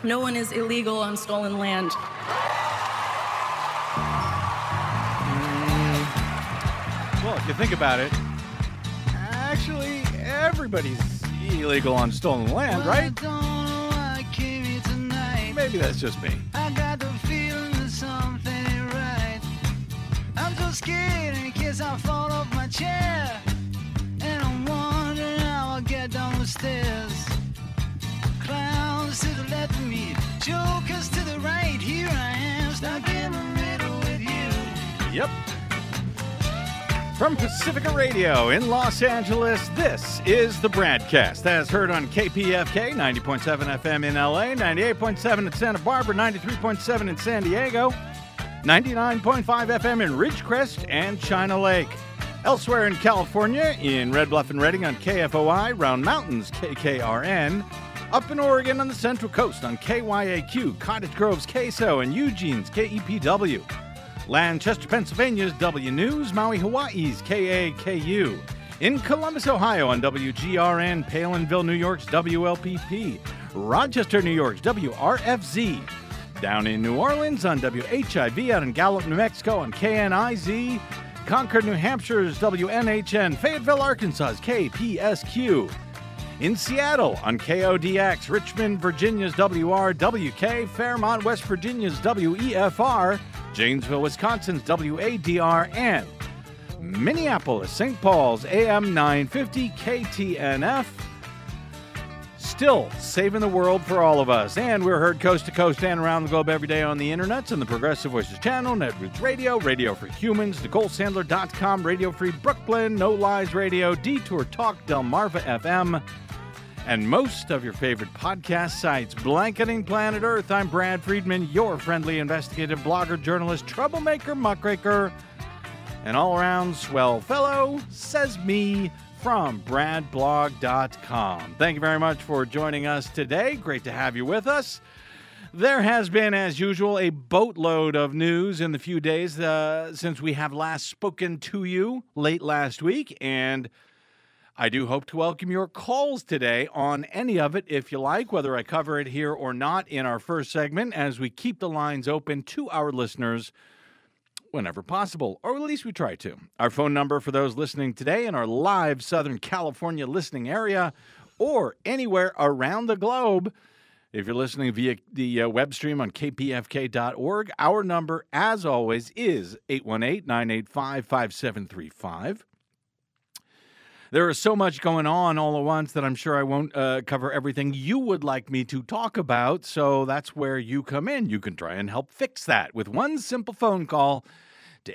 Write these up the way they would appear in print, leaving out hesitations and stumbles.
No one is illegal on stolen land. Well, if you think about it, actually, everybody's illegal on stolen land, right? Maybe that's just me. I got the feeling that something ain't right. I'm so scared in case I fall off my chair. And I'm wondering how I'll get down the stairs. Clowns to the left of me, jokers to the right. Here I am, stuck in the middle with you. Yep. From Pacifica Radio in Los Angeles, this is the BradCast, as heard on KPFK, 90.7 FM in LA, 98.7 in Santa Barbara, 93.7 in San Diego, 99.5 FM in Ridgecrest and China Lake. Elsewhere in California, in Red Bluff and Redding on KFOI, Round Mountains, KKRN, up in Oregon on the Central Coast on KYAQ, Cottage Grove's KSO, and Eugene's KEPW. Lancaster, Pennsylvania's W News, Maui, Hawaii's KAKU. In Columbus, Ohio on WGRN, Palinville, New York's WLPP. Rochester, New York's WRFZ. Down in New Orleans on WHIV, out in Gallup, New Mexico on KNIZ. Concord, New Hampshire's WNHN. Fayetteville, Arkansas's KPSQ. In Seattle on KODX, Richmond, Virginia's WRWK, Fairmont, West Virginia's WEFR, Janesville, Wisconsin's WADR, and Minneapolis, St. Paul's AM 950 KTNF. Still saving the world for all of us. And we're heard coast to coast and around the globe every day on the internets and the Progressive Voices channel, Netroots Radio, Radio for Humans, NicoleSandler.com, Radio Free Brooklyn, No Lies Radio, Detour Talk, Delmarva FM, and most of your favorite podcast sites. Blanketing Planet Earth, I'm Brad Friedman, your friendly investigative blogger, journalist, troublemaker, muckraker, and all-around swell fellow, says me, from bradblog.com. Thank you very much for joining us today. Great to have you with us. There has been, as usual, a boatload of news in the few days since we have last spoken to you late last week, and I do hope to welcome your calls today on any of it, if you like, whether I cover it here or not in our first segment, as we keep the lines open to our listeners whenever possible, or at least we try to. Our phone number for those listening today in our live Southern California listening area or anywhere around the globe, if you're listening via the web stream on kpfk.org, our number, as always, is 818-985-5735. There is so much going on all at once that I'm sure I won't cover everything you would like me to talk about, so that's where you come in. You can try and help fix that with one simple phone call to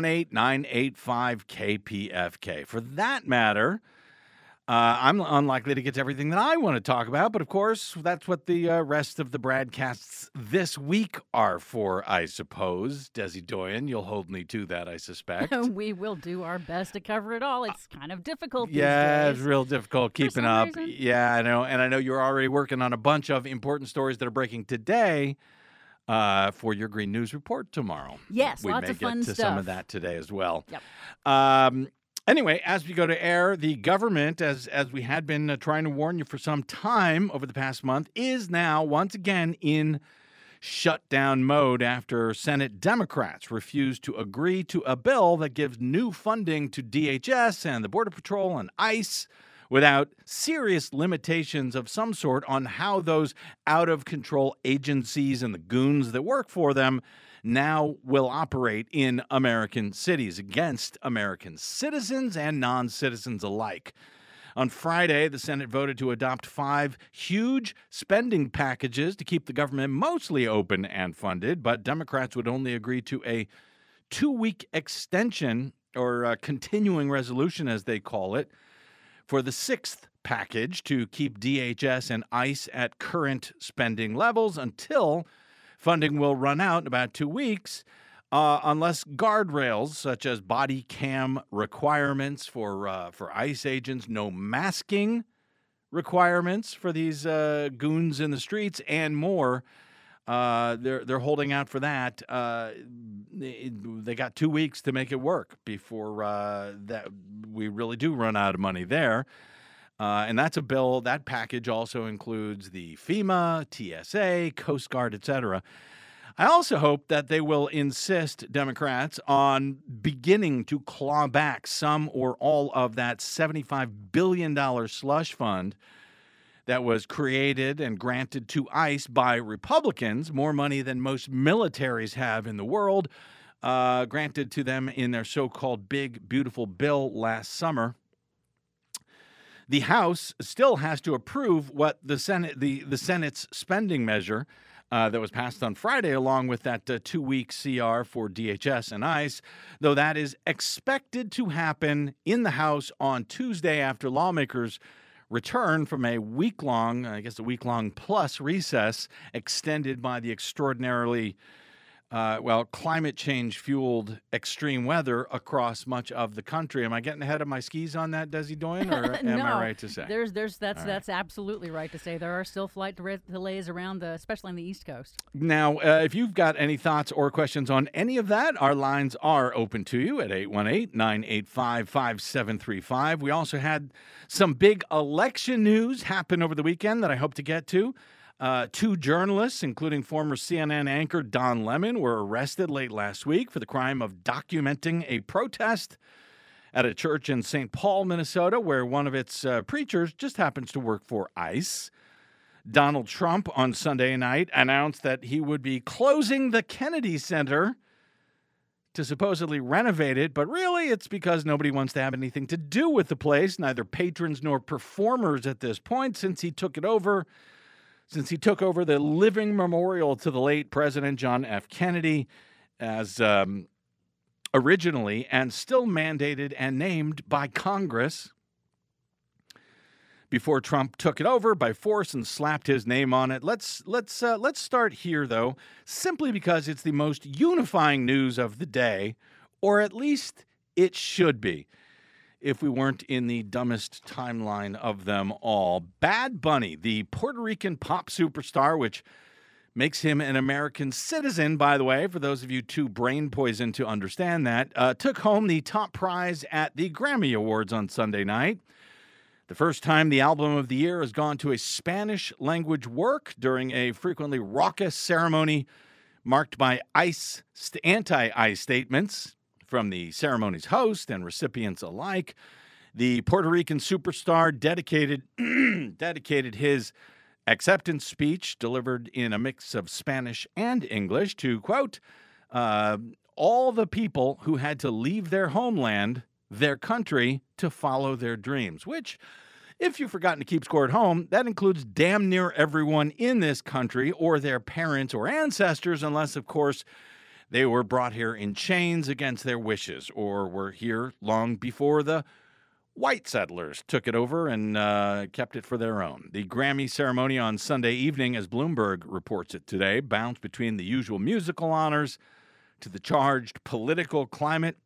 818-985-KPFK. For that matter, I'm unlikely to get to everything that I want to talk about, but of course, that's what the rest of the broadcasts this week are for, I suppose. Desi Doyen, you'll hold me to that, I suspect. We will do our best to cover it all. It's kind of difficult these Yeah, days. it's real difficult keeping up. Reason. Yeah, I know. And I know you're already working on a bunch of important stories that are breaking today for your Green News Report tomorrow. Yes, we lots may of fun get to stuff. some of that today as well. Yep. Anyway, as we go to air, the government, as we had been trying to warn you for some time over the past month, is now once again in shutdown mode after Senate Democrats refused to agree to a bill that gives new funding to DHS and the Border Patrol and ICE without serious limitations of some sort on how those out-of-control agencies and the goons that work for them now will operate in American cities against American citizens and non-citizens alike. On Friday, the Senate voted to adopt 5 huge spending packages to keep the government mostly open and funded, but Democrats would only agree to a 2-week extension, or a continuing resolution as they call it, for the 6th package to keep DHS and ICE at current spending levels until funding will run out in about 2 weeks, unless guardrails such as body cam requirements for ICE agents, no masking requirements for these goons in the streets, and more. They're holding out for that. They got 2 weeks to make it work before that we really do run out of money there. And that's a bill. That package also includes the FEMA, TSA, Coast Guard, etc. I also hope that they will insist, Democrats, on beginning to claw back some or all of that $75 billion slush fund that was created and granted to ICE by Republicans, more money than most militaries have in the world, granted to them in their so-called big, beautiful bill last summer. The House still has to approve what the Senate's spending measure that was passed on Friday, along with that 2-week CR for DHS and ICE, though that is expected to happen in the House on Tuesday after lawmakers return from a week-long, a week-long plus recess extended by the extraordinarily climate change-fueled extreme weather across much of the country. Am I getting ahead of my skis on that, Desi Doyen, or am I right to say? That's absolutely right to say. There are still flight delays around especially on the East Coast. Now, if you've got any thoughts or questions on any of that, our lines are open to you at 818-985-5735. We also had some big election news happen over the weekend that I hope to get to. 2 journalists, including former CNN anchor Don Lemon, were arrested late last week for the crime of documenting a protest at a church in St. Paul, Minnesota, where one of its preachers just happens to work for ICE. Donald Trump on Sunday night announced that he would be closing the Kennedy Center to supposedly renovate it, but really it's because nobody wants to have anything to do with the place, neither patrons nor performers at this point, since he took over the living memorial to the late President John F. Kennedy as originally and still mandated and named by Congress before Trump took it over by force and slapped his name on it. Let's start here, though, simply because it's the most unifying news of the day, or at least it should be, if we weren't in the dumbest timeline of them all. Bad Bunny, the Puerto Rican pop superstar, which makes him an American citizen, by the way, for those of you too brain poisoned to understand that, took home the top prize at the Grammy Awards on Sunday night. The first time the album of the year has gone to a Spanish-language work during a frequently raucous ceremony marked by anti-ICE statements from the ceremony's host and recipients alike. The Puerto Rican superstar dedicated his acceptance speech, delivered in a mix of Spanish and English, to, quote, all the people who had to leave their homeland, their country, to follow their dreams, which, if you've forgotten to keep score at home, that includes damn near everyone in this country or their parents or ancestors, unless, of course, they were brought here in chains against their wishes or were here long before the white settlers took it over and kept it for their own. The Grammy ceremony on Sunday evening, as Bloomberg reports it today, bounced between the usual musical honors to the charged political climate.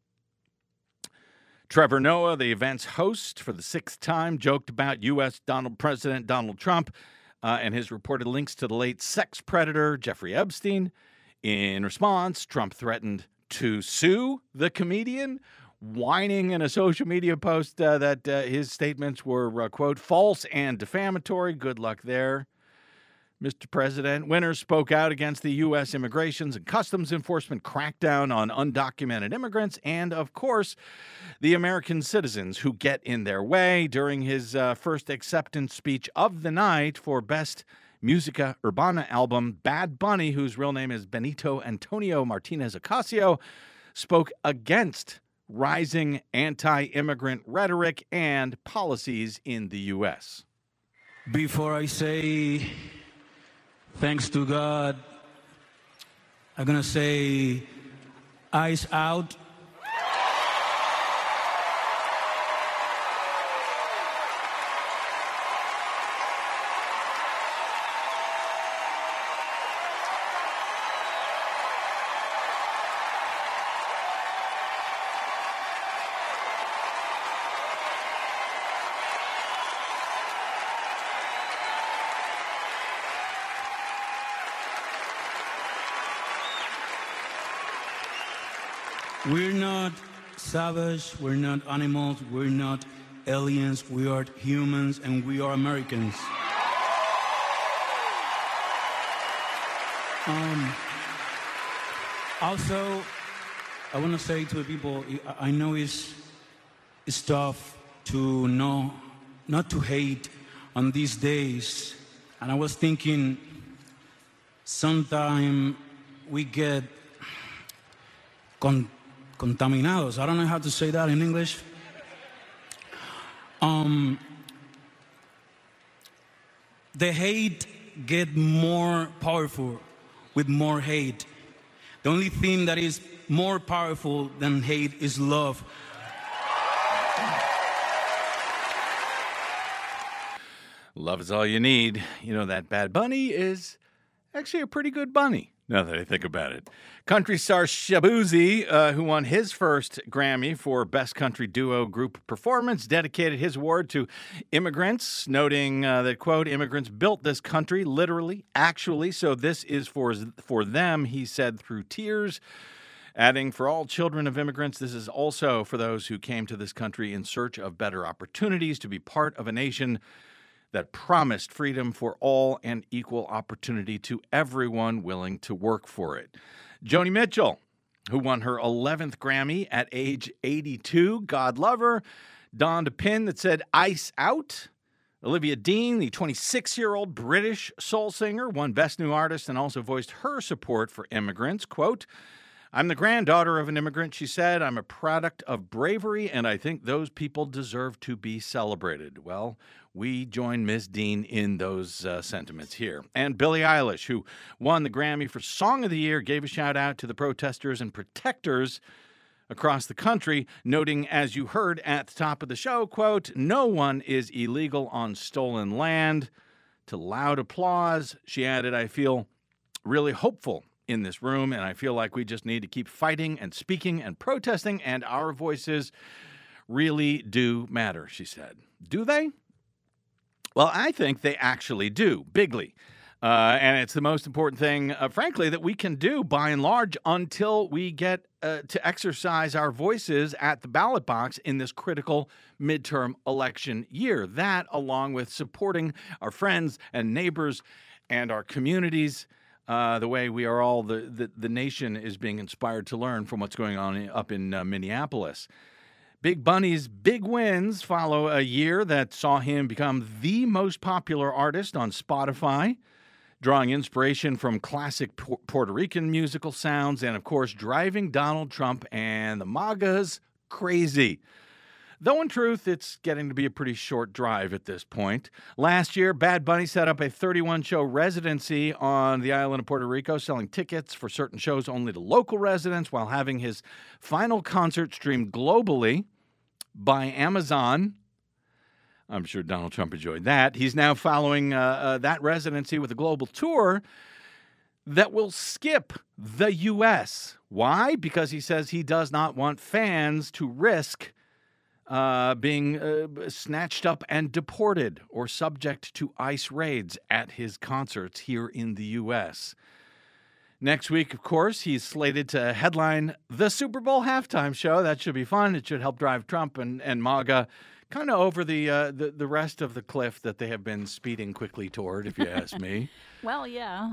Trevor Noah, the event's host for the 6th time, joked about U.S. President Donald Trump and his reported links to the late sex predator Jeffrey Epstein. In response, Trump threatened to sue the comedian, whining in a social media post that his statements were, quote, false and defamatory. Good luck there, Mr. President. Winners spoke out against the U.S. Immigrations and Customs Enforcement crackdown on undocumented immigrants and, of course, the American citizens who get in their way. During his first acceptance speech of the night for Best Musica Urbana album, Bad Bunny, whose real name is Benito Antonio Martinez Ocasio, spoke against rising anti-immigrant rhetoric and policies in the U.S. Before I say thanks to God, I'm going to say ICE out. We're not savage, we're not animals, we're not aliens, we are humans, and we are Americans. Also, I want to say to the people, I know it's tough to know, not to hate on these days. And I was thinking, sometime we get contaminados. I don't know how to say that in English. The hate get more powerful with more hate. The only thing that is more powerful than hate is love. Love is all you need. You know, that Bad Bunny is actually a pretty good bunny, now that I think about it. Country star Shaboozey, who won his first Grammy for Best Country Duo Group Performance, dedicated his award to immigrants, noting that, quote, immigrants built this country, literally, actually, so this is for them, he said through tears. Adding, for all children of immigrants, this is also for those who came to this country in search of better opportunities to be part of a nation that promised freedom for all and equal opportunity to everyone willing to work for it. Joni Mitchell, who won her 11th Grammy at age 82, God love her, donned a pin that said Ice Out. Olivia Dean, the 26-year-old British soul singer, won Best New Artist and also voiced her support for immigrants. Quote, I'm the granddaughter of an immigrant, she said. I'm a product of bravery, and I think those people deserve to be celebrated. Well, we join Ms. Dean in those sentiments here. And Billie Eilish, who won the Grammy for Song of the Year, gave a shout-out to the protesters and protectors across the country, noting, as you heard at the top of the show, quote, no one is illegal on stolen land. To loud applause, she added, I feel really hopeful in this room, and I feel like we just need to keep fighting and speaking and protesting, and our voices really do matter, she said. Do they? Well, I think they actually do, bigly. And it's the most important thing, frankly, that we can do by and large until we get to exercise our voices at the ballot box in this critical midterm election year. That, along with supporting our friends and neighbors and our communities, the way we are all, the nation is being inspired to learn from what's going on up in Minneapolis. Big Bunny's big wins follow a year that saw him become the most popular artist on Spotify, drawing inspiration from classic Puerto Rican musical sounds and, of course, driving Donald Trump and the MAGAs crazy. Though, in truth, it's getting to be a pretty short drive at this point. Last year, Bad Bunny set up a 31-show residency on the island of Puerto Rico, selling tickets for certain shows only to local residents while having his final concert streamed globally by Amazon. I'm sure Donald Trump enjoyed that. He's now following that residency with a global tour that will skip the U.S. Why? Because he says he does not want fans to risk being snatched up and deported or subject to ICE raids at his concerts here in the U.S. Next week, of course, he's slated to headline the Super Bowl halftime show. That should be fun. It should help drive Trump and MAGA kind of over the rest of the cliff that they have been speeding quickly toward, if you ask me. Well, yeah.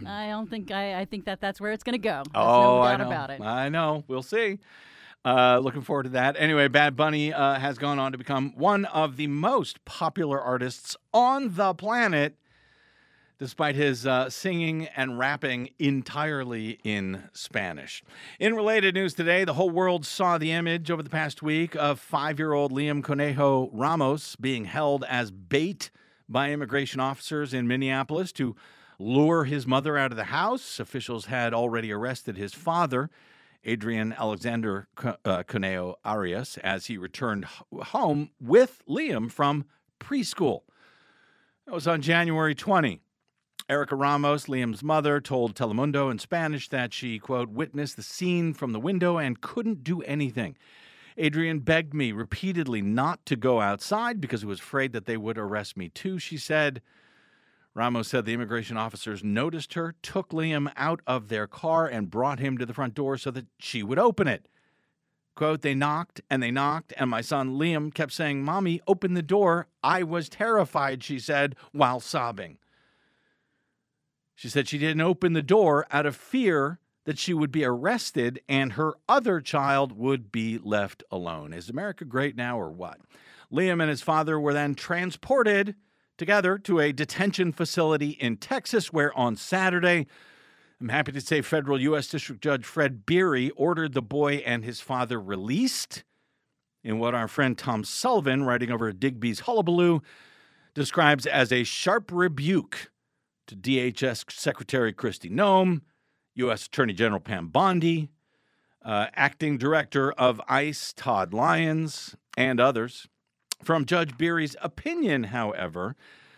I think that's where it's going to go. There's no doubt about it. I know. We'll see. Looking forward to that. Anyway, Bad Bunny has gone on to become one of the most popular artists on the planet, despite his singing and rapping entirely in Spanish. In related news today, the whole world saw the image over the past week of 5-year-old Liam Conejo Ramos being held as bait by immigration officers in Minneapolis to lure his mother out of the house. Officials had already arrested his father, Adrian Alexander Conejo Arias, as he returned home with Liam from preschool. That was on January 20. Erica Ramos, Liam's mother, told Telemundo in Spanish that she, quote, witnessed the scene from the window and couldn't do anything. Adrian begged me repeatedly not to go outside because he was afraid that they would arrest me too, she said. Ramos said the immigration officers noticed her, took Liam out of their car, and brought him to the front door so that she would open it. Quote, they knocked, and my son Liam kept saying, "Mommy, open the door." I was terrified, she said, while sobbing. She said she didn't open the door out of fear that she would be arrested and her other child would be left alone. Is America great now or what? Liam and his father were then transported together to a detention facility in Texas, where on Saturday, I'm happy to say federal U.S. District Judge Fred Beery ordered the boy and his father released in what our friend Tom Sullivan, writing over at Digby's Hullabaloo, describes as a sharp rebuke to DHS Secretary Kristi Noem, U.S. Attorney General Pam Bondi, Acting Director of ICE Todd Lyons, and others. From Judge Beery's opinion, however,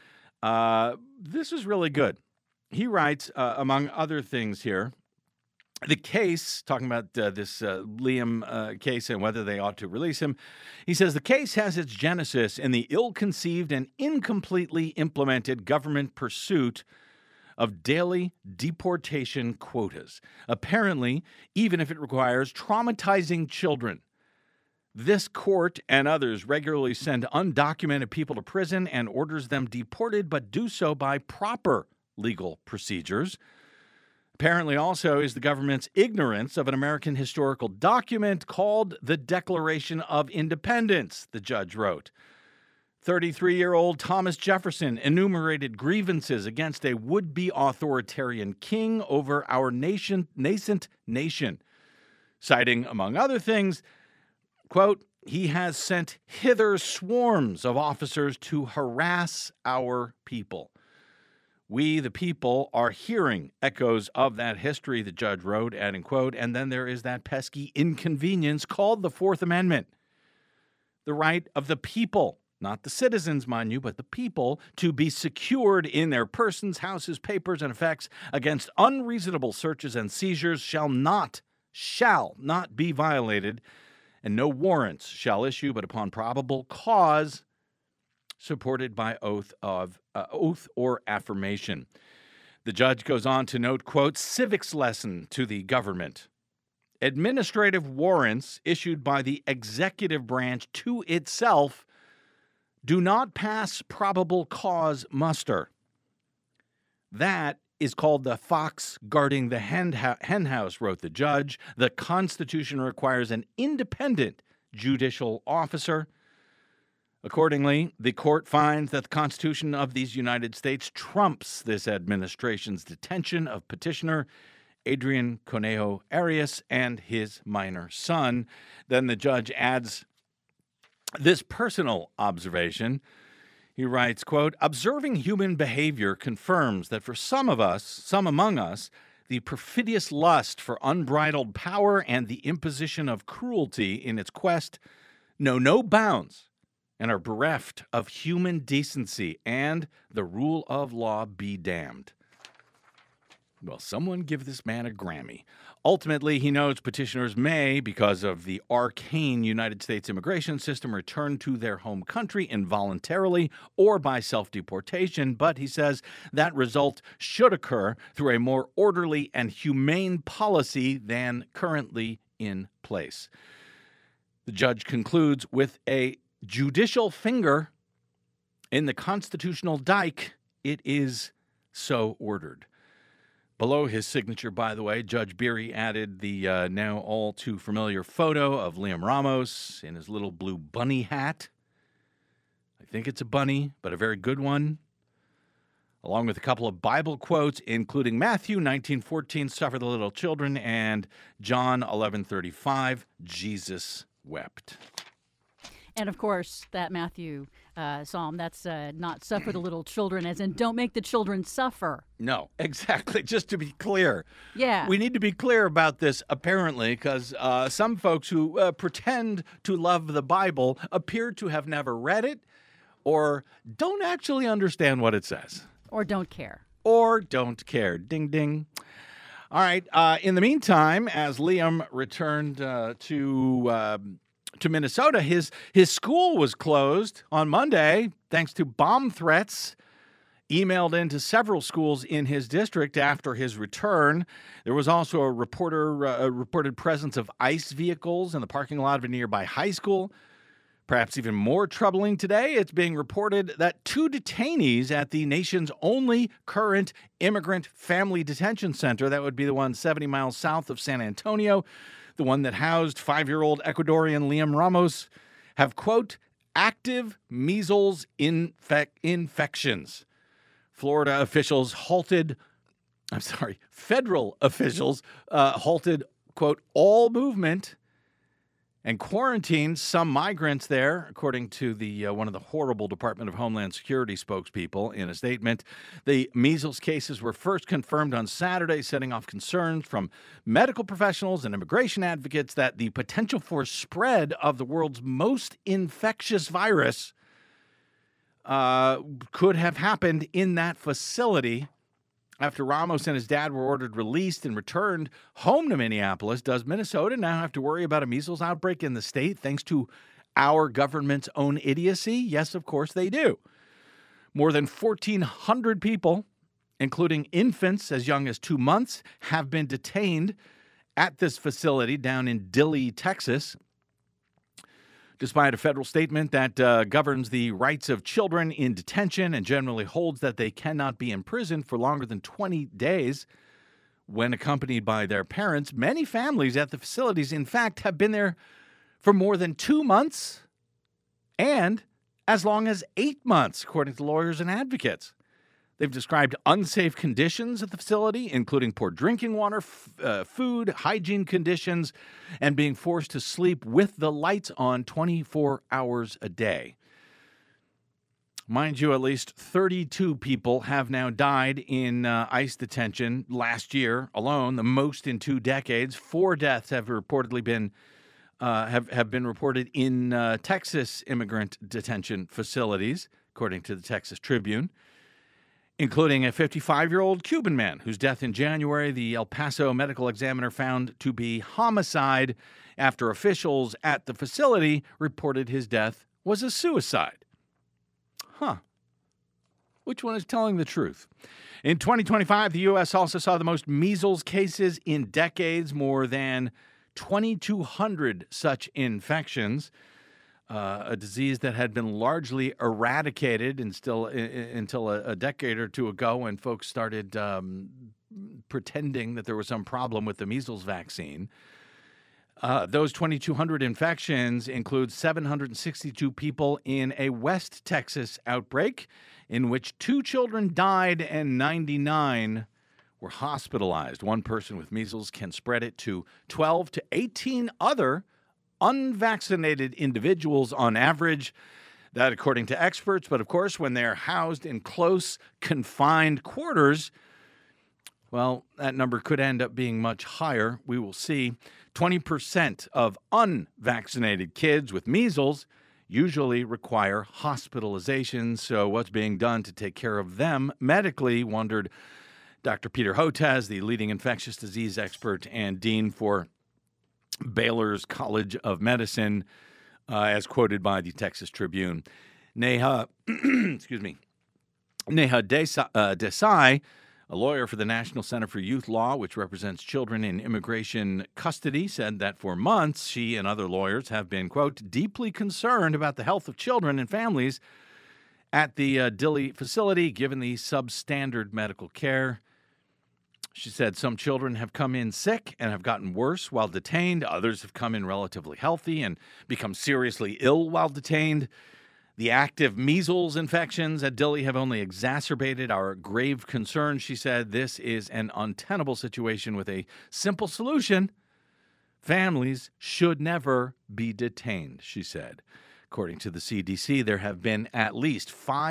this is really good. He writes, among other things here, the case, talking about this Liam case and whether they ought to release him, he says the case has its genesis in the ill-conceived and incompletely implemented government pursuit of daily deportation quotas, apparently even if it requires traumatizing children. This court and others regularly send undocumented people to prison and orders them deported, but do so by proper legal procedures. Apparently also is the government's ignorance of an American historical document called the Declaration of Independence, the judge wrote. 33-year-old Thomas Jefferson enumerated grievances against a would-be authoritarian king over our nascent nation, citing, among other things, quote, he has sent hither swarms of officers to harass our people. We, the people, are hearing echoes of that history, the judge wrote, adding, quote, and then there is that pesky inconvenience called the Fourth Amendment. The right of the people, not the citizens, mind you, but the people, to be secured in their persons, houses, papers, and effects against unreasonable searches and seizures shall not be violated, and no warrants shall issue but upon probable cause supported by oath or affirmation. The judge goes on to note, quote, civics lesson to the government. Administrative warrants issued by the executive branch to itself do not pass probable cause muster. That is called the fox guarding the henhouse, wrote the judge. The Constitution requires an independent judicial officer. Accordingly, the court finds that the Constitution of these United States trumps this administration's detention of petitioner Adrian Conejo Arias and his minor son. Then the judge adds this personal observation. He writes, quote, observing human behavior confirms that for some among us, the perfidious lust for unbridled power and the imposition of cruelty in its quest know no bounds and are bereft of human decency, and the rule of law be damned. Well, someone give this man a Grammy. Ultimately, he notes petitioners may, because of the arcane United States immigration system, return to their home country involuntarily or by self-deportation, but he says that result should occur through a more orderly and humane policy than currently in place. The judge concludes with a judicial finger in the constitutional dike. It is so ordered. Below his signature, by the way, Judge Beery added the now all too familiar photo of Liam Ramos in his little blue bunny hat. I think it's a bunny, but a very good one. Along with a couple of Bible quotes, including Matthew 19:14, suffer the little children, and John 11:35, Jesus wept. And, of course, that Matthew psalm, that's not suffer the little children, as in don't make the children suffer. No, exactly. Just to be clear. Yeah. We need to be clear about this, apparently, because some folks who pretend to love the Bible appear to have never read it or don't actually understand what it says. Or don't care. Or don't care. Ding, ding. All right. In the meantime, as Liam returned to Minnesota, his school was closed on Monday thanks to bomb threats emailed into several schools in his district after his return. There was also a reported presence of ICE vehicles in the parking lot of a nearby high school. Perhaps even more troubling today, it's being reported that 2 detainees at the nation's only current immigrant family detention center, that would be the one 70 miles south of San Antonio, the one that housed 5-year-old Ecuadorian Liam Ramos, have, quote, active measles infections. Federal officials halted, quote, all movement and quarantined some migrants there, according to the one of the horrible Department of Homeland Security spokespeople in a statement. The measles cases were first confirmed on Saturday, setting off concerns from medical professionals and immigration advocates that the potential for spread of the world's most infectious virus could have happened in that facility. After Ramos and his dad were ordered released and returned home to Minneapolis, does Minnesota now have to worry about a measles outbreak in the state thanks to our government's own idiocy? Yes, of course they do. More than 1,400 people, including infants as young as 2 months, have been detained at this facility down in Dilley, Texas, despite a federal statement that governs the rights of children in detention and generally holds that they cannot be imprisoned for longer than 20 days when accompanied by their parents. Many families at the facilities, in fact, have been there for more than 2 months and as long as 8 months, according to lawyers and advocates. They've described unsafe conditions at the facility, including poor drinking water, food, hygiene conditions, and being forced to sleep with the lights on 24 hours a day. Mind you, at least 32 people have now died in ICE detention last year alone, the most in 2 decades. 4 deaths have reportedly been have been reported in Texas immigrant detention facilities, according to the Texas Tribune, including a 55-year-old Cuban man whose death in January the El Paso medical examiner found to be homicide after officials at the facility reported his death was a suicide. Which one is telling the truth? In 2025, the U.S. also saw the most measles cases in decades, more than 2,200 such infections. A disease that had been largely eradicated until a decade or two ago when folks started pretending that there was some problem with the measles vaccine. Those 2,200 infections include 762 people in a West Texas outbreak in which 2 children died and 99 were hospitalized. One person with measles can spread it to 12 to 18 other unvaccinated individuals on average. That according to experts. But of course, when they're housed in close, confined quarters, well, that number could end up being much higher. We will see. 20% of unvaccinated kids with measles usually require hospitalization. So what's being done to take care of them medically, wondered Dr. Peter Hotez, the leading infectious disease expert and dean for Baylor's College of Medicine, as quoted by the Texas Tribune. Neha Desai, a lawyer for the National Center for Youth Law, which represents children in immigration custody, said that for months she and other lawyers have been, quote, deeply concerned about the health of children and families at the Dilley facility, given the substandard medical care. She said some children have come in sick and have gotten worse while detained. Others have come in relatively healthy and become seriously ill while detained. The active measles infections at Dilley have only exacerbated our grave concerns, she said. This is an untenable situation with a simple solution. Families should never be detained, she said. According to the CDC, there have been at least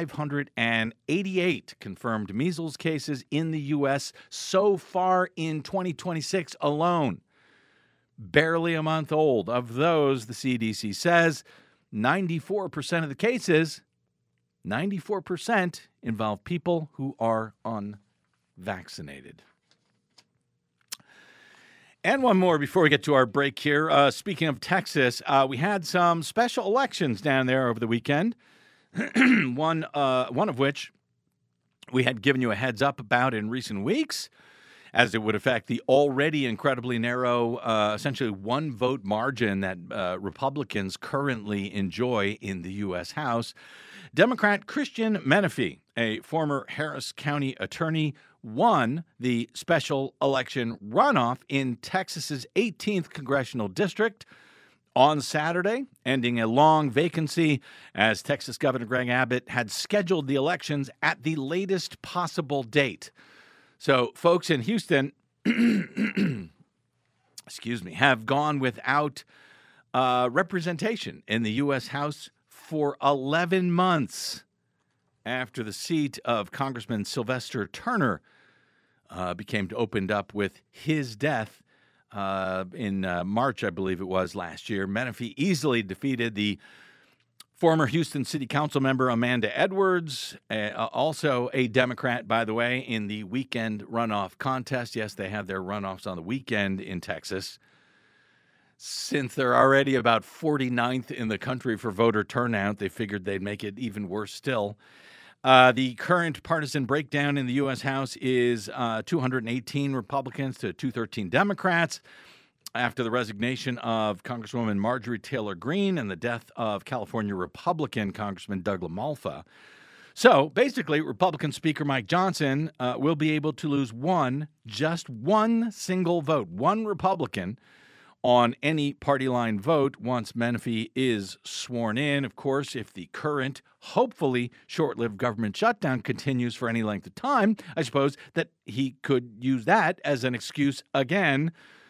588 confirmed measles cases in the U.S. so far in 2026 alone. Barely a month old. Of those, the CDC says 94% of the cases, 94% involve people who are unvaccinated. And one more before we get to our break here. Speaking of Texas, we had some special elections down there over the weekend. One of which we had given you a heads up about in recent weeks, as it would affect the already incredibly narrow, essentially one-vote margin that Republicans currently enjoy in the U.S. House. Democrat Christian Menefee, a former Harris County attorney, won the special election runoff in Texas's 18th congressional district on Saturday, ending a long vacancy as Texas Governor Greg Abbott had scheduled the elections at the latest possible date. So folks in Houston, have gone without representation in the U.S. House for 11 months after the seat of Congressman Sylvester Turner became opened up with his death in March, I believe it was, last year. Menefee easily defeated the former Houston City Council member Amanda Edwards, also a Democrat, by the way, in the weekend runoff contest. Yes, they have their runoffs on the weekend in Texas. Since they're already about 49th in the country for voter turnout, they figured they'd make it even worse still. The current partisan breakdown in the U.S. House is 218 Republicans to 213 Democrats after the resignation of Congresswoman Marjorie Taylor Greene and the death of California Republican Congressman Doug LaMalfa. So basically, Republican Speaker Mike Johnson will be able to lose just one single vote, one Republican on any party line vote once Menefee is sworn in. Of course, if the current, hopefully short-lived government shutdown continues for any length of time, I suppose that he could use that as an excuse again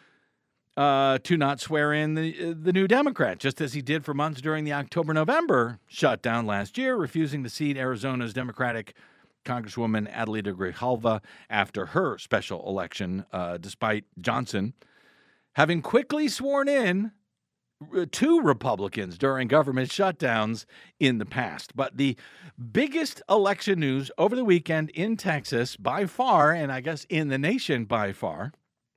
to not swear in the new Democrat, just as he did for months during the October-November shutdown last year, refusing to seat Arizona's Democratic Congresswoman Adelita Grijalva after her special election, despite Johnson having quickly sworn in two Republicans during government shutdowns in the past. But the biggest election news over the weekend in Texas by far, and I guess in the nation by far,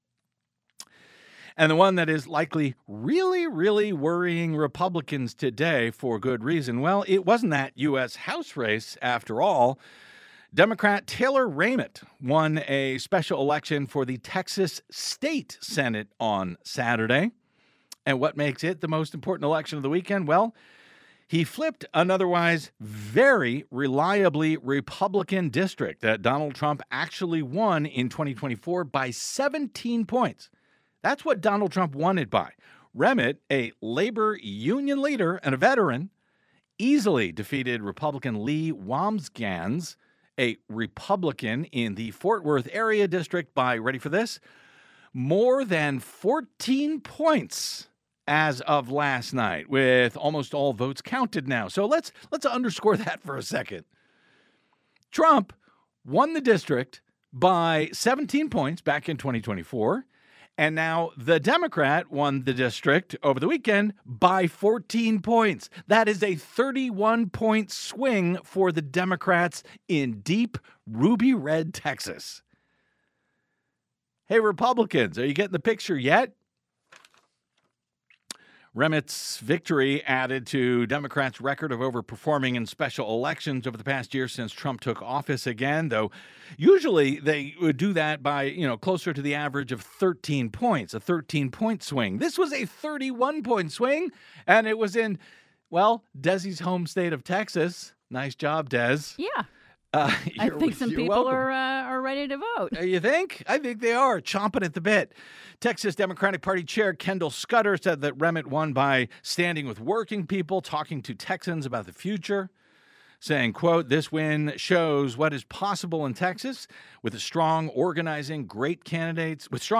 and the one that is likely really, really worrying Republicans today for good reason, well, it wasn't that U.S. House race after all. Democrat Taylor Rayment won a special election for the Texas State Senate on Saturday. And what makes it the most important election of the weekend? Well, he flipped an otherwise very reliably Republican district that Donald Trump actually won in 2024 by 17 points. That's what Donald Trump won it by. Rayment, a labor union leader and a veteran, easily defeated Republican Lee Wambsgans, a Republican in the Fort Worth area district, by, ready for this, more than 14 points as of last night, with almost all votes counted now. So let's underscore that for a second. Trump won the district by 17 points back in 2024, and now the Democrat won the district over the weekend by 14 points. That is a 31-point swing for the Democrats in deep ruby red Texas. Hey, Republicans, are you getting the picture yet? Rayment's victory added to Democrats' record of overperforming in special elections over the past year since Trump took office again, though usually they would do that by, closer to the average of 13 points, a 13-point swing. This was a 31-point swing, and it was in, Desi's home state of Texas. Nice job, Des. Yeah. I think some people are ready to vote. You think? I think they are, chomping at the bit. Texas Democratic Party Chair Kendall Scudder said that Rayment won by standing with working people, talking to Texans about the future, saying, quote, "This win shows what is possible in Texas with strong organizing, great candidates and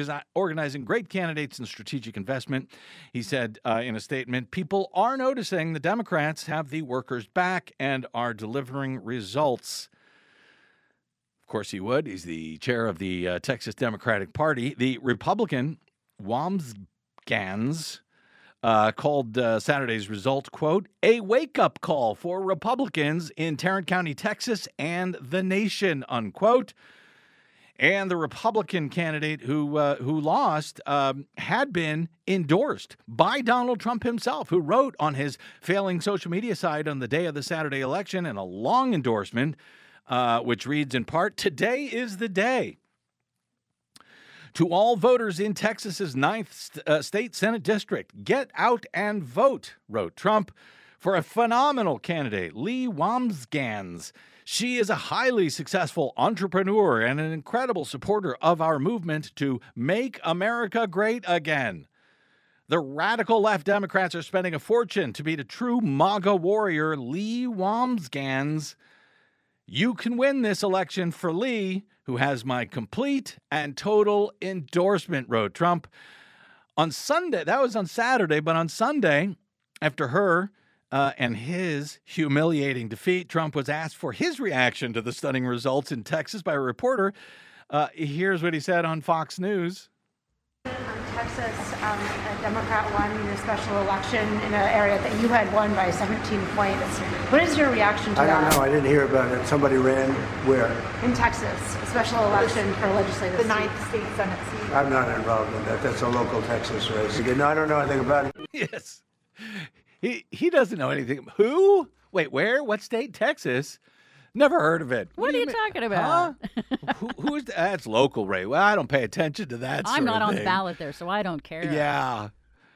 strategic investment." He said in a statement, "People are noticing the Democrats have the workers' back and are delivering results." Of course he would. He's the chair of the Texas Democratic Party. The Republican, Wambsgans, called Saturday's result, quote, "a wake-up call for Republicans in Tarrant County, Texas, and the nation," unquote. And the Republican candidate who lost had been endorsed by Donald Trump himself, who wrote on his failing social media site on the day of the Saturday election in a long endorsement which reads in part, "Today is the day." To all voters in Texas's 9th state Senate district, get out and vote, wrote Trump, for a phenomenal candidate, Lee Wambsgans. She is a highly successful entrepreneur and an incredible supporter of our movement to make America great again. The radical left Democrats are spending a fortune to beat a true MAGA warrior, Lee Wambsgans. You can win this election for Lee, who has my complete and total endorsement, wrote Trump. On Sunday, that was on Saturday, but on Sunday, after her and his humiliating defeat, Trump was asked for his reaction to the stunning results in Texas by a reporter. Here's what he said on Fox News. Texas, a Democrat won your special election in an area that you had won by 17 points. What is your reaction to that? I don't know. I didn't hear about it. Somebody ran where? In Texas, a special election for legislative the 9th state Senate seat. I'm not involved in that. That's a local Texas race. No, I don't know anything about it. Yes. He doesn't know anything. Who? Wait, where? What state? Texas? Never heard of it. What are you talking about? Huh? Who is that? That's local, Ray. Well, I don't pay attention to that. I'm not on the the ballot there, so I don't care. Yeah.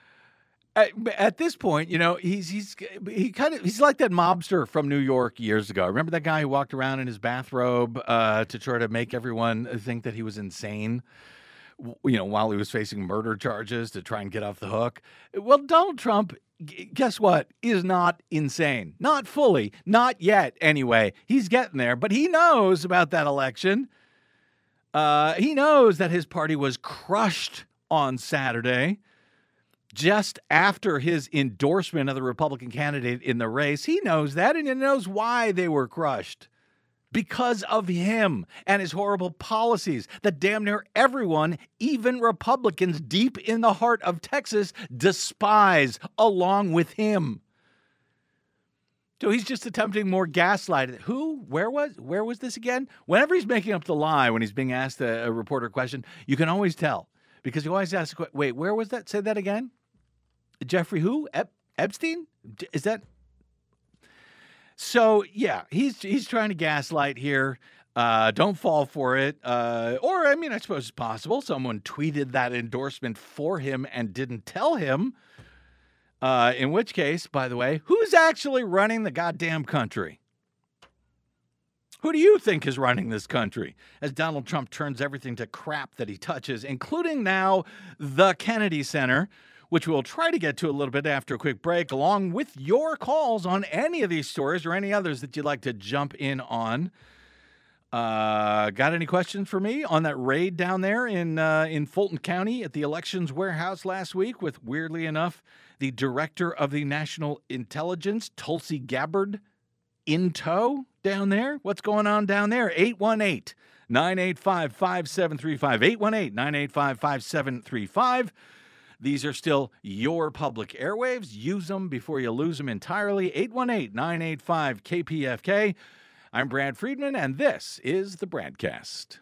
At this point, you know, he's like that mobster from New York years ago. Remember that guy who walked around in his bathrobe to try to make everyone think that he was insane? You know, while he was facing murder charges to try and get off the hook. Well, Donald Trump, guess what? Is not insane. Not fully. Not yet, anyway. He's getting there, but he knows about that election. He knows that his party was crushed on Saturday just after his endorsement of the Republican candidate in the race. He knows that, and he knows why they were crushed. Because of him and his horrible policies that damn near everyone, even Republicans deep in the heart of Texas, despise along with him. So he's just attempting more gaslighting. Who? Where was this again? Whenever he's making up the lie when he's being asked a reporter question, you can always tell. Because he always asks, wait, where was that? Say that again? Jeffrey who? Epstein? Is that... So, yeah, he's trying to gaslight here. Don't fall for it. Or, I mean, I suppose it's possible someone tweeted that endorsement for him and didn't tell him. In which case, by the way, who's actually running the goddamn country? Who do you think is running this country as Donald Trump turns everything to crap that he touches, including now the Kennedy Center, which we'll try to get to a little bit after a quick break, along with your calls on any of these stories or any others that you'd like to jump in on. Got any questions for me on that raid down there in Fulton County at the elections warehouse last week with, weirdly enough, the director of the National Intelligence, Tulsi Gabbard, in tow down there? What's going on down there? 818-985-5735. 818-985-5735. These are still your public airwaves. Use them before you lose them entirely. 818-985-KPFK. I'm Brad Friedman, and this is the Bradcast.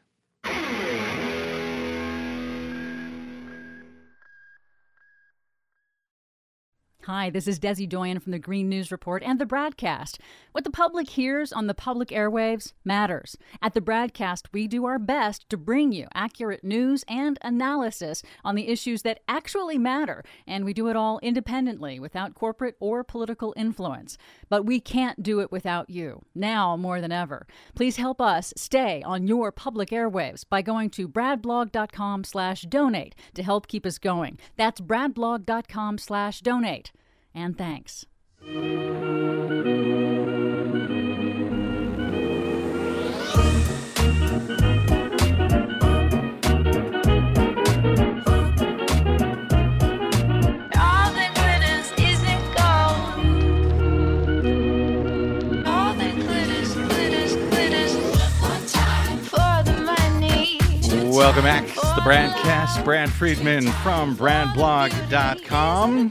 Hi, this is Desi Doyen from the Green News Report and the Bradcast. What the public hears on the public airwaves matters. At the Bradcast, we do our best to bring you accurate news and analysis on the issues that actually matter, and we do it all independently, without corporate or political influence. But we can't do it without you, now more than ever. Please help us stay on your public airwaves by going to bradblog.com/donate to help keep us going. That's bradblog.com/donate. And thanks. Welcome back. It's the Bradcast. Brad Friedman from bradblog.com.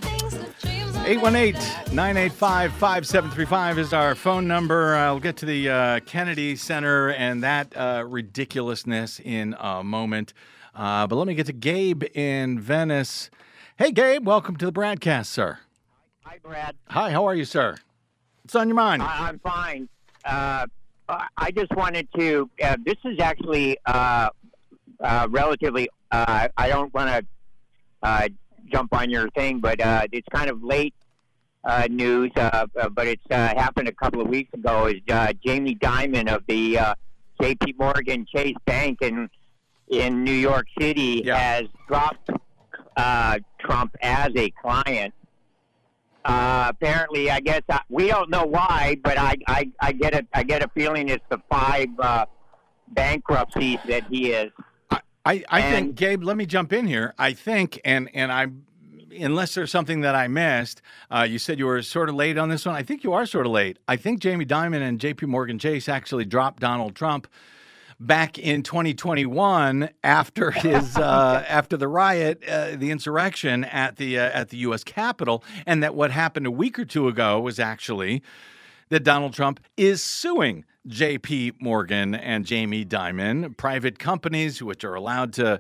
818-985-5735 is our phone number. I'll get to the Kennedy Center and that ridiculousness in a moment. But let me get to Gabe in Venice. Hey, Gabe. Welcome to the Bradcast, sir. Hi, Brad. Hi. How are you, sir? What's on your mind? I'm fine. I just wanted to. This is actually relatively. I don't want to jump on your thing, but it's kind of late news. But it's happened a couple of weeks ago. Is Jamie Dimon of the J.P. Morgan Chase Bank in New York City has dropped Trump as a client. Apparently, I guess we don't know why, but I get a feeling it's the 5 bankruptcies that he is. I think, Gabe, let me jump in here. I think, and I, unless there's something that I missed, you said you were sort of late on this one. I think you are sort of late. I think Jamie Dimon and J.P. Morgan Chase actually dropped Donald Trump back in 2021 after his after the riot, the insurrection at the U.S. Capitol, and that what happened a week or two ago was actually that Donald Trump is suing J.P. Morgan and Jamie Dimon, private companies which are allowed to,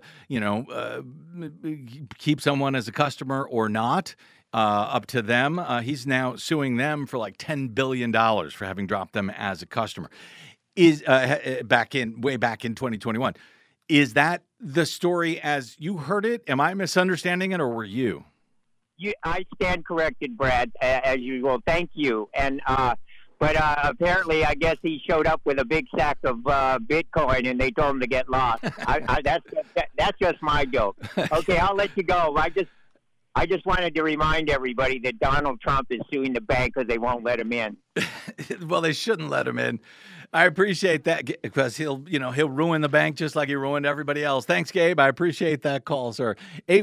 keep someone as a customer or not. Up to them. He's now suing them for like $10 billion for having dropped them as a customer. Is way back in 2021. Is that the story as you heard it? Am I misunderstanding it, or were you? I stand corrected, Brad, as usual. Thank you. And but apparently, I guess he showed up with a big sack of Bitcoin, and they told him to get lost. That's just my joke. Okay, I'll let you go. I just wanted to remind everybody that Donald Trump is suing the bank because they won't let him in. Well, they shouldn't let him in. I appreciate that because he'll ruin the bank just like he ruined everybody else. Thanks, Gabe. I appreciate that call, sir.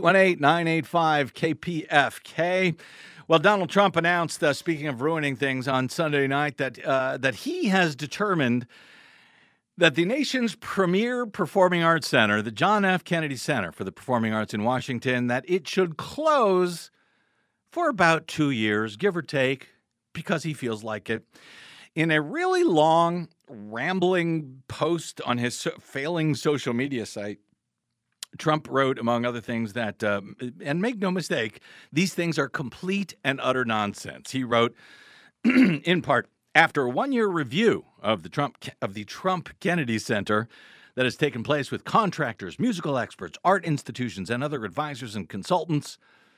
818-985-KPFK. Well, Donald Trump announced, speaking of ruining things, on Sunday night that he has determined that the nation's premier performing arts center, the John F. Kennedy Center for the Performing Arts in Washington, that it should close for about 2 years, give or take, because he feels like it. In a really long, rambling post on his failing social media site, Trump wrote, among other things, that, and make no mistake, these things are complete and utter nonsense. He wrote, in part, after a 1-year review of the Trump Kennedy Center that has taken place with contractors, musical experts, art institutions, and other advisors and consultants,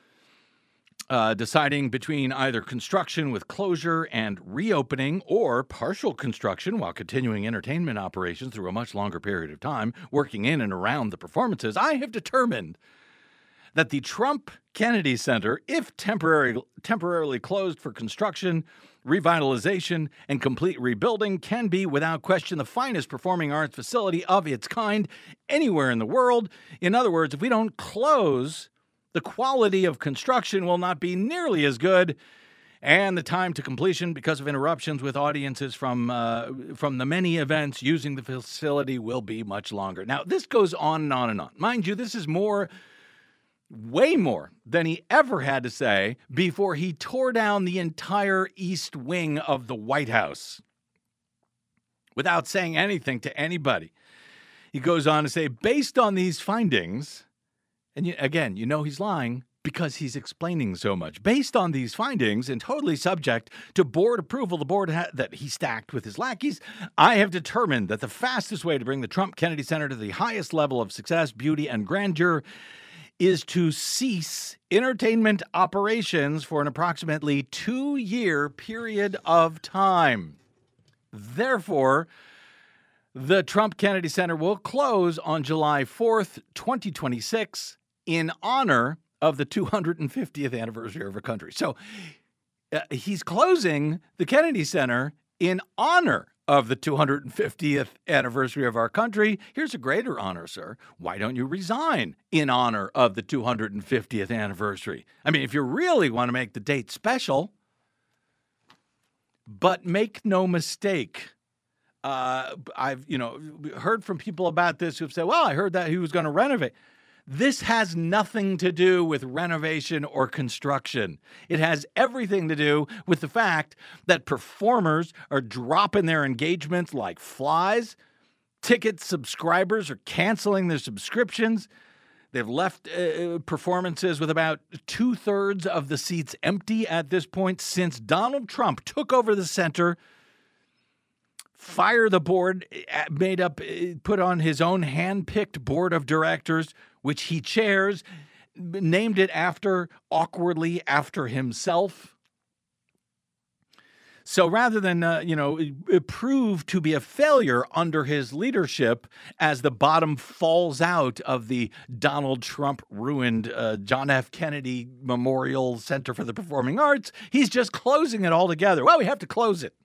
deciding between either construction with closure and reopening or partial construction while continuing entertainment operations through a much longer period of time, working in and around the performances, I have determined that the Trump Kennedy Center, if temporarily closed for construction, revitalization, and complete rebuilding, can be, without question, the finest performing arts facility of its kind anywhere in the world. In other words, if we don't close, the quality of construction will not be nearly as good, and the time to completion, because of interruptions with audiences from the many events using the facility, will be much longer. Now, this goes on and on and on. Mind you, this is way more than he ever had to say before he tore down the entire East Wing of the White House without saying anything to anybody. He goes on to say, based on these findings, and again, he's lying because he's explaining so much. Based on these findings and totally subject to board approval, the board that he stacked with his lackeys, I have determined that the fastest way to bring the Trump Kennedy Center to the highest level of success, beauty, and grandeur is to cease entertainment operations for an approximately 2-year period of time. Therefore, the Trump Kennedy Center will close on July 4th, 2026, in honor of the 250th anniversary of our country. So he's closing the Kennedy Center in honor of the 250th anniversary of our country. Here's a greater honor, sir. Why don't you resign in honor of the 250th anniversary? I mean, if you really want to make the date special, but make no mistake, I've heard from people about this who've said, well, I heard that he was going to renovate. This has nothing to do with renovation or construction. It has everything to do with the fact that performers are dropping their engagements like flies. Ticket subscribers are canceling their subscriptions. They've left performances with about 2/3 of the seats empty at this point since Donald Trump took over the center fire the board, put on his own hand-picked board of directors, which he chairs, named it awkwardly after himself. So rather than, prove to be a failure under his leadership as the bottom falls out of the Donald Trump-ruined John F. Kennedy Memorial Center for the Performing Arts, he's just closing it all together. Well, we have to close it.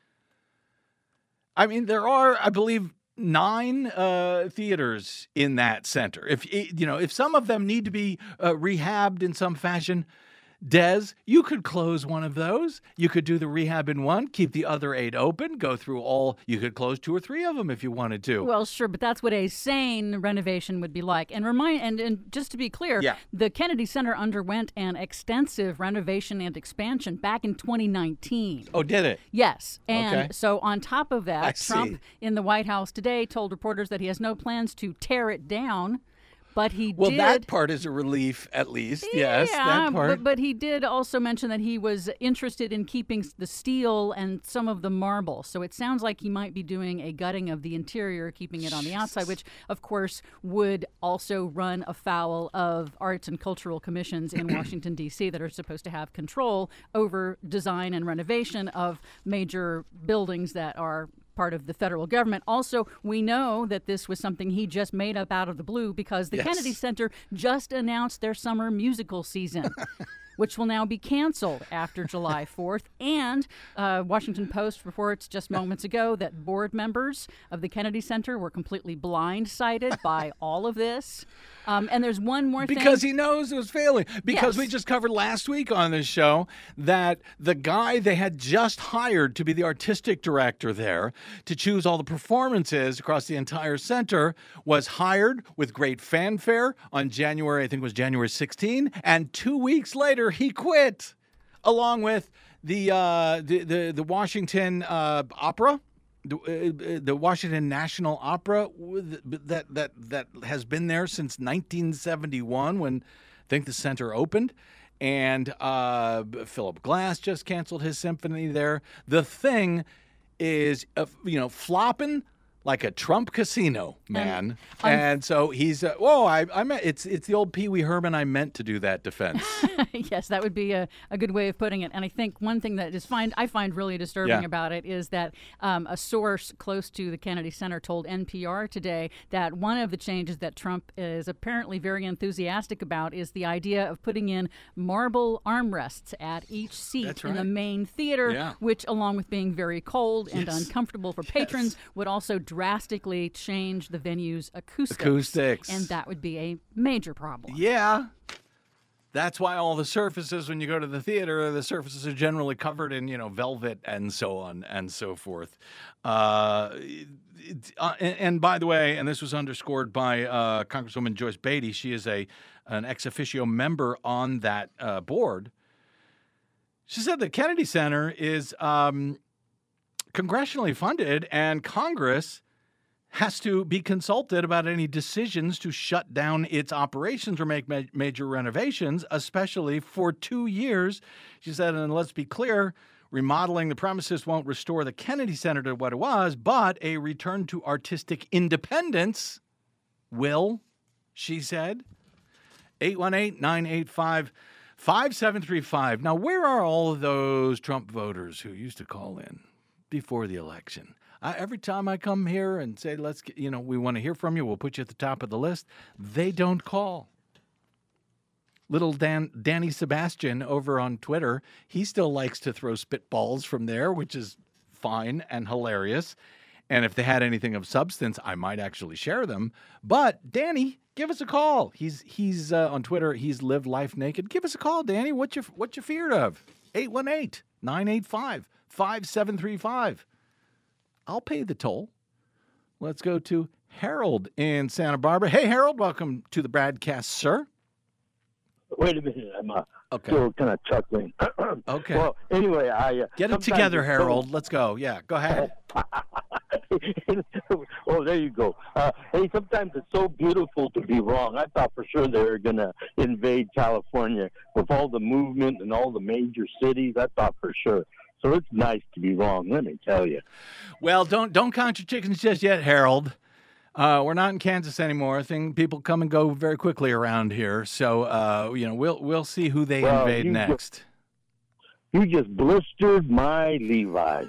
I mean, there are, I believe, 9 theaters in that center. If some of them need to be rehabbed in some fashion, Des, you could close one of those. You could do the rehab in one, keep the other 8 open, go through all. You could close 2 or 3 of them if you wanted to. Well, sure, but that's what a sane renovation would be like. And just to be clear, the Kennedy Center underwent an extensive renovation and expansion back in 2019. Oh, did it? Yes. And so on top of that, Trump in the White House today told reporters that he has no plans to tear it down. But he did. That part is a relief, at least. Yes, that part. But he did also mention that he was interested in keeping the steel and some of the marble. So it sounds like he might be doing a gutting of the interior, keeping it on the outside, which, of course, would also run afoul of arts and cultural commissions in Washington, D.C. that are supposed to have control over design and renovation of major buildings that are part of the federal government. Also, we know that this was something he just made up out of the blue because the Kennedy Center just announced their summer musical season, which will now be canceled after July 4th. And Washington Post reports just moments ago that board members of the Kennedy Center were completely blindsided by all of this. And there's one more thing. Because he knows it was failing. Because we just covered last week on this show that the guy they had just hired to be the artistic director there to choose all the performances across the entire center was hired with great fanfare on January 16, and 2 weeks later he quit, along with the Washington Opera. The Washington National Opera that has been there since 1971 when I think the center opened, and Philip Glass just canceled his symphony there. The thing is, flopping like a Trump casino, man. And so he's, it's the old Pee Wee Herman I meant to do that defense. Yes, that would be a good way of putting it. And I think one thing that I find really disturbing about it is that a source close to the Kennedy Center told NPR today that one of the changes that Trump is apparently very enthusiastic about is the idea of putting in marble armrests at each seat in the main theater, which, along with being very cold and uncomfortable for patrons, would also drastically change the venue's acoustics. And that would be a major problem. Yeah. That's why all the surfaces, when you go to the theater, the surfaces are generally covered in, velvet and so on and so forth. And by the way, and this was underscored by Congresswoman Joyce Beatty, she is an ex officio member on that board. She said the Kennedy Center is congressionally funded, and Congress has to be consulted about any decisions to shut down its operations or make major renovations, especially for 2 years. She said, and let's be clear, remodeling the premises won't restore the Kennedy Center to what it was, but a return to artistic independence will, she said. 818-985-5735. Now, where are all of those Trump voters who used to call in before the election? Every time I come here and say, we want to hear from you, we'll put you at the top of the list, they don't call. Little Danny Sebastian over on Twitter, he still likes to throw spitballs from there, which is fine and hilarious. And if they had anything of substance, I might actually share them. But Danny, give us a call. He's on Twitter. He's lived life naked. Give us a call, Danny. What you feared of? 818-985-5735. I'll pay the toll. Let's go to Harold in Santa Barbara. Hey, Harold, welcome to the broadcast, sir. Wait a minute. I'm still kind of chuckling. Okay. Well, anyway, get it together, Harold. Let's go. Yeah, go ahead. Oh, there you go. Hey, sometimes it's so beautiful to be wrong. I thought for sure they were going to invade California with all the movement and all the major cities. I thought for sure. So it's nice to be wrong, let me tell you. Well, don't count your chickens just yet, Harold. We're not in Kansas anymore. People come and go very quickly around here. So we'll see who they invade next. You just blistered my Levi's.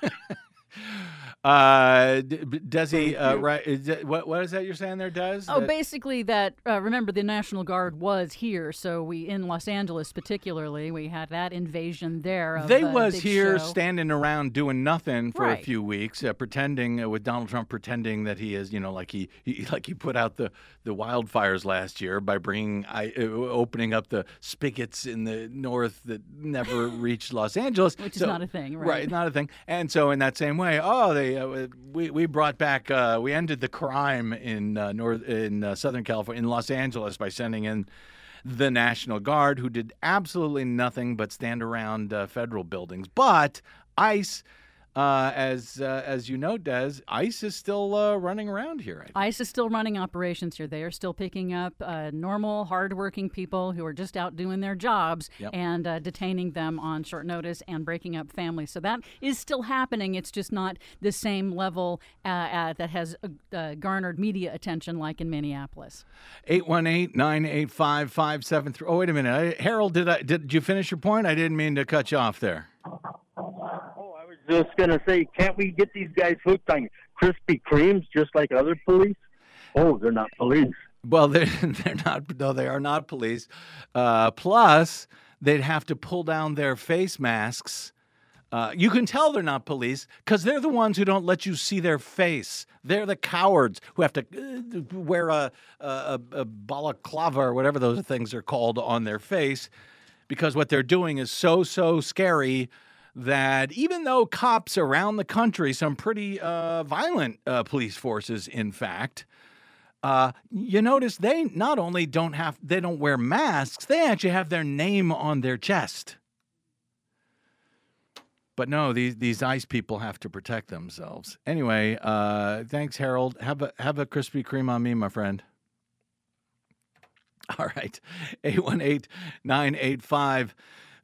Desi, right? What is that you're saying there, Des? Basically that, remember the National Guard was here, so in Los Angeles particularly, we had that invasion there. They was here show. standing around doing nothing for Right. a few weeks, pretending, with Donald Trump pretending that he is, like he put out the wildfires last year by opening up the spigots in the north that never reached Los Angeles. Which is not a thing, right? Right, not a thing. And so in that same way, we brought back, we ended the crime in Southern California, in Los Angeles, by sending in the National Guard, who did absolutely nothing but stand around federal buildings. But ICE, as you know, Des, ICE is still running around here. ICE is still running operations here. They are still picking up normal, hardworking people who are just out doing their jobs and detaining them on short notice and breaking up families. So that is still happening. It's just not the same level that has garnered media attention like in Minneapolis. 818-985-5733. Oh, wait a minute. Harold, did you finish your point? I didn't mean to cut you off there. Just going to say, can't we get these guys hooked on Krispy Kremes just like other police? Oh, they're not police. Well, they're not. No, they are not police. Plus, they'd have to pull down their face masks. You can tell they're not police because they're the ones who don't let you see their face. They're the cowards who have to wear a balaclava or whatever those things are called on their face, because what they're doing is so scary that even though cops around the country, some pretty violent police forces, in fact, you notice they not only don't wear masks, they actually have their name on their chest. But no, these ICE people have to protect themselves. Anyway, thanks, Harold. Have a Krispy Kreme on me, my friend. All right, 818-985-5735,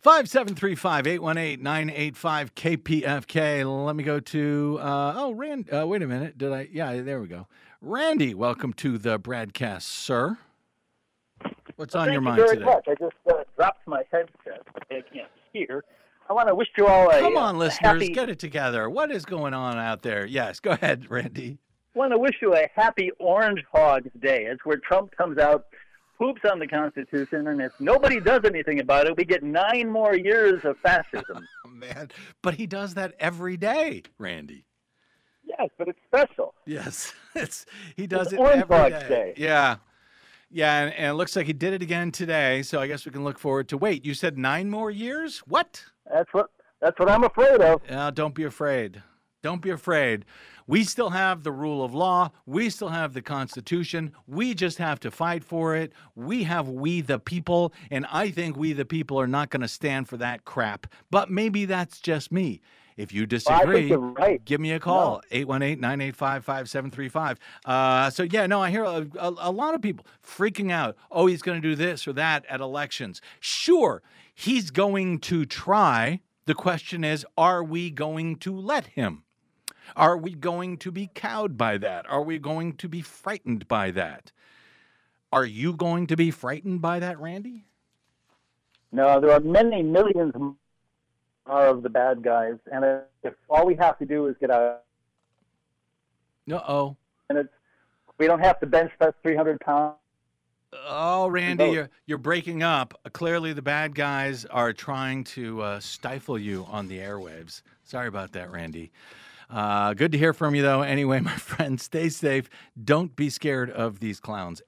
818-985-KPFK. Let me go to, Rand. Wait a minute. There we go. Randy, welcome to the broadcast, sir. What's on your mind today? Thank you very much. I just dropped my headset. I can't hear. I want to wish you all a Come on, listeners, happy... get it together. What is going on out there? Yes, go ahead, Randy. I want to wish you a happy Orange Hogs Day. It's where Trump comes out, poops on the Constitution, and if nobody does anything about it, we get 9 more years of fascism. Oh, man. But he does that every day, Randy. Yes, but it's special. Yes, he does it Orange every Hogs day. Day. Yeah, and it looks like he did it again today, so I guess we can look forward to, wait, you said 9 more years? What? That's what I'm afraid of. Don't be afraid. Don't be afraid. We still have the rule of law. We still have the Constitution. We just have to fight for it. We have we the people, and I think we the people are not going to stand for that crap. But maybe that's just me. If you disagree, I think you're right. Give me a call, 818-985-5735. I hear a lot of people freaking out. Oh, he's going to do this or that at elections. Sure, he's going to try. The question is, are we going to let him? Are we going to be cowed by that? Are we going to be frightened by that? Are you going to be frightened by that, Randy? No, there are many millions of the bad guys, and if all we have to do is get out. Uh-oh. And we don't have to bench press 300 pounds. Oh, Randy, you're breaking up. Clearly, the bad guys are trying to stifle you on the airwaves. Sorry about that, Randy. Good to hear from you, though. Anyway, my friend, stay safe. Don't be scared of these clowns.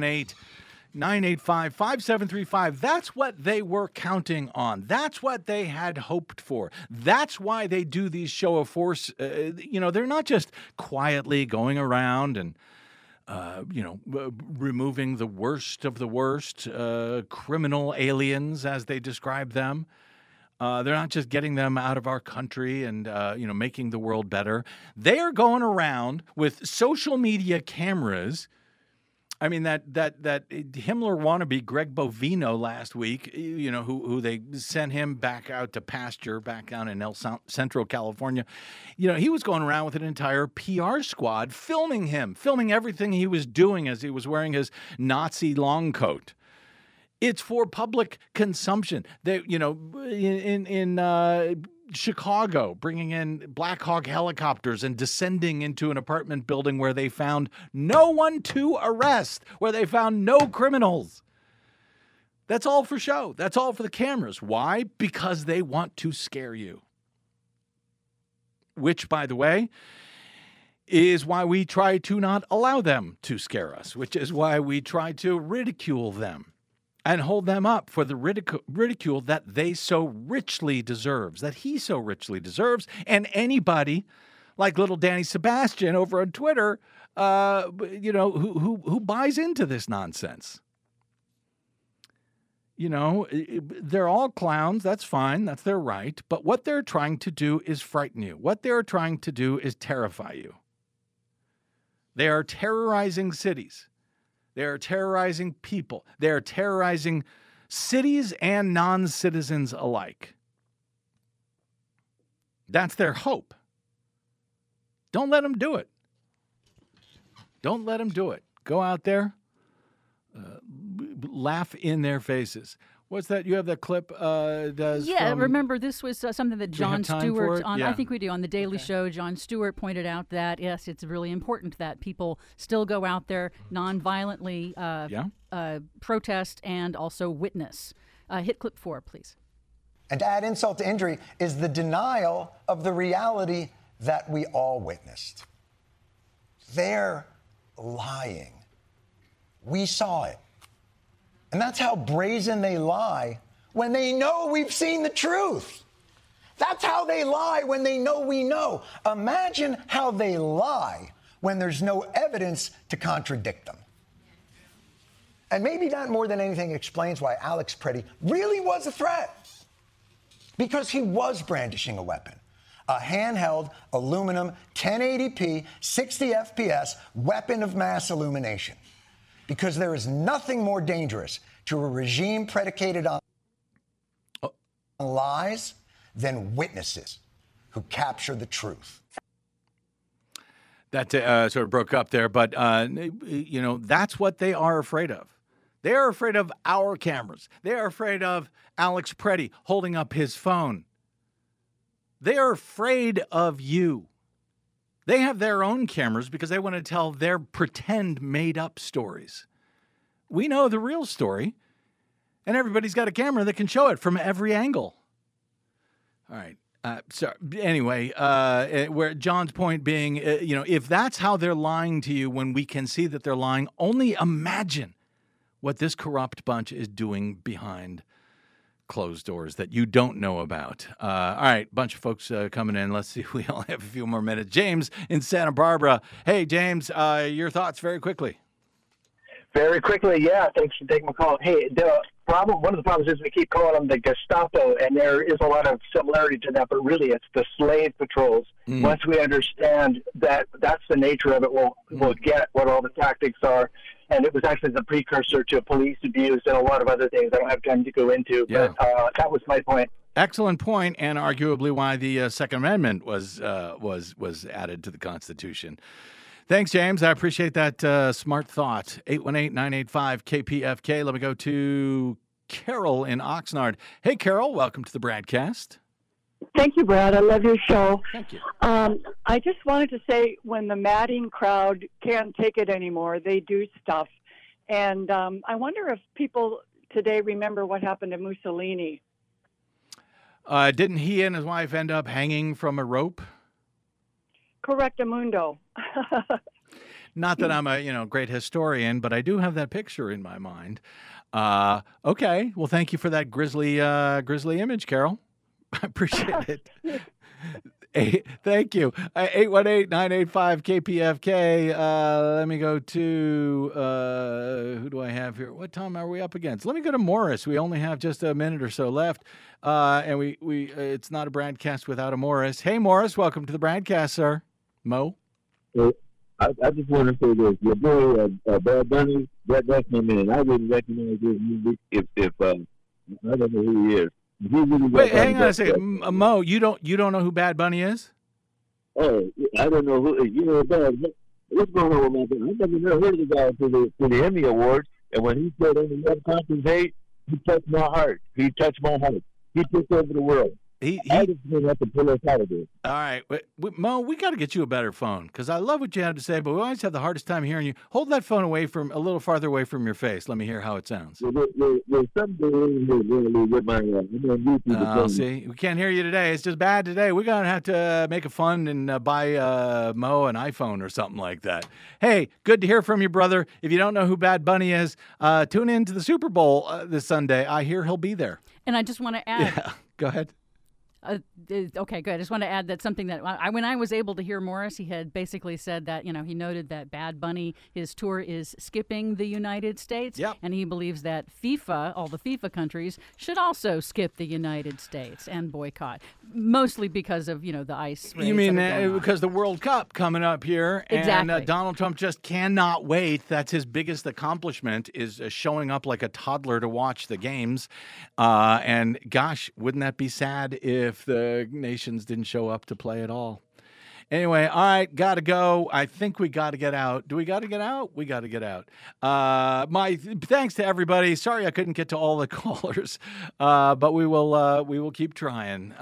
818-985-5735. That's what they were counting on. That's what they had hoped for. That's why they do these show of force. They're not just quietly going around and removing the worst of the worst, criminal aliens, as they describe them. They're not just getting them out of our country and, making the world better. They are going around with social media cameras I mean, that Himmler wannabe Greg Bovino last week, who they sent him back out to pasture back down in Central California. He was going around with an entire PR squad filming him, filming everything he was doing as he was wearing his Nazi long coat. It's for public consumption. They, in Chicago, bringing in Black Hawk helicopters and descending into an apartment building where they found no one to arrest, where they found no criminals. That's all for show. That's all for the cameras. Why? Because they want to scare you. Which, by the way, is why we try to not allow them to scare us, which is why we try to ridicule them and hold them up for the ridicule that they so richly deserves, that he so richly deserves, and anybody like little Danny Sebastian over on Twitter, who buys into this nonsense. They're all clowns. That's fine. That's their right. But what they're trying to do is frighten you. What they're trying to do is terrify you. They are terrorizing cities. They are terrorizing people. They are terrorizing cities and non-citizens alike. That's their hope. Don't let them do it. Don't let them do it. Go out there, laugh in their faces. What's that? You have that clip? Remember, this was something that Jon Stewart on. Yeah. I think we do on the Daily Show. Jon Stewart pointed out that yes, it's really important that people still go out there non-violently, protest and also witness. Hit clip 4, please. And to add insult to injury is the denial of the reality that we all witnessed. They're lying. We saw it. And that's how brazen they lie when they know we've seen the truth. That's how they lie when they know we know. Imagine how they lie when there's no evidence to contradict them. And maybe that more than anything explains why Alex Preddy really was a threat. Because he was brandishing a weapon. A handheld, aluminum, 1080p, 60 FPS weapon of mass illumination. Because there is nothing more dangerous to a regime predicated on lies than witnesses who capture the truth. That sort of broke up there, but, that's what they are afraid of. They are afraid of our cameras. They are afraid of Alex Preddy holding up his phone. They are afraid of you. They have their own cameras because they want to tell their pretend made-up stories. We know the real story, and everybody's got a camera that can show it from every angle. All right. Anyway, where John's point being, if that's how they're lying to you when we can see that they're lying, only imagine what this corrupt bunch is doing behind closed doors that you don't know about. All right, bunch of folks coming in. Let's see. We only have a few more minutes. James in Santa Barbara. Hey, James, your thoughts very quickly. Very quickly, yeah. Thanks for taking my call. Hey, one of the problems is we keep calling them the Gestapo, and there is a lot of similarity to that, but really it's the slave patrols. Once we understand that that's the nature of it, we'll get what all the tactics are. And it was actually the precursor to police abuse and a lot of other things I don't have time to go into, but that was my point. Excellent point, and arguably why the Second Amendment was added to the Constitution. Thanks, James. I appreciate that smart thought. 818-985-KPFK. Let me go to Carol in Oxnard. Hey, Carol, welcome to the Bradcast. Thank you, Brad. I love your show. Thank you. I just wanted to say when the madding crowd can't take it anymore, they do stuff. And I wonder if people today remember what happened to Mussolini. Didn't he and his wife end up hanging from a rope? Correctamundo. Not that I'm a great historian, but I do have that picture in my mind. Okay. Well, thank you for that grisly image, Carol. I appreciate it. Thank you. 818-985-KPFK. Let me go to, who do I have here? What time are we up against? Let me go to Morris. We only have just a minute or so left. And we it's not a Bradcast without a Morris. Hey, Morris, welcome to the Bradcast, sir. Mo? I just want to say this: your boy Bad Bunny, that's my man. I wouldn't recognize his music if I don't know who he is. Wait, hang on a second, Mo. You don't know who Bad Bunny is? Oh, I don't know who. You know, what's going on with my guy? I never heard of the guy for the Emmy Awards, and when he said on the Red Conference 8, he touched my heart. He touched my heart. He took over the world. I just didn't have to pull us out of this. All right. Mo, we got to get you a better phone because I love what you have to say, but we always have the hardest time hearing you. Hold that phone away from a little farther away from your face. Let me hear how it sounds. There's something with my YouTube. See, we can't hear you today. It's just bad today. We're going to have to make a fund and buy Mo an iPhone or something like that. Hey, good to hear from you, brother. If you don't know who Bad Bunny is, tune in to the Super Bowl this Sunday. I hear he'll be there. And I just want to add. Yeah, go ahead. Okay, good. I just want to add that something that when I was able to hear Morris, he had basically said that, he noted that Bad Bunny, his tour is skipping the United States. Yep. And he believes that FIFA, all the FIFA countries, should also skip the United States and boycott, mostly because of, the ice raids. You mean because the World Cup coming up here. Exactly. And Donald Trump just cannot wait. That's his biggest accomplishment is showing up like a toddler to watch the games. And gosh, wouldn't that be sad if the nations didn't show up to play at all? Anyway, all right, got to go. I think we got to get out. Do we got to get out? We got to get out. My thanks to everybody. Sorry I couldn't get to all the callers, but we will keep trying.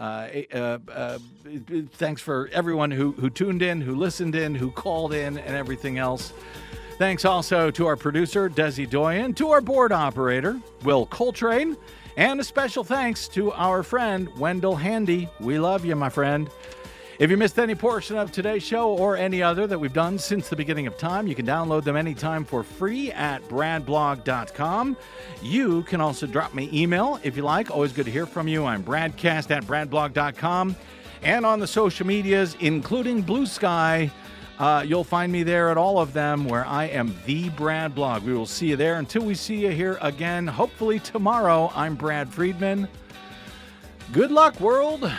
Thanks for everyone who tuned in, who listened in, who called in, and everything else. Thanks also to our producer, Desi Doyen, to our board operator, Will Coltrane, and a special thanks to our friend, Wendell Handy. We love you, my friend. If you missed any portion of today's show or any other that we've done since the beginning of time, you can download them anytime for free at bradblog.com. You can also drop me email if you like. Always good to hear from you. I'm bradcast@bradblog.com. And on the social medias, including Blue Sky, you'll find me there at all of them where I am the Brad Blog. We will see you there until we see you here again, hopefully tomorrow. I'm Brad Friedman. Good luck, world.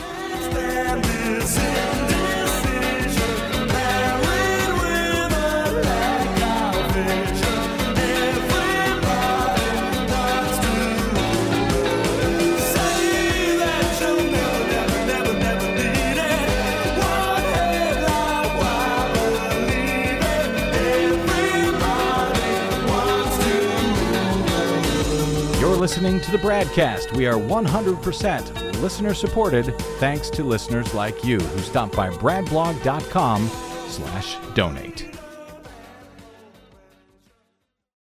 Listening to the Bradcast. We are 100% listener supported thanks to listeners like you who stop by bradblog.com/donate.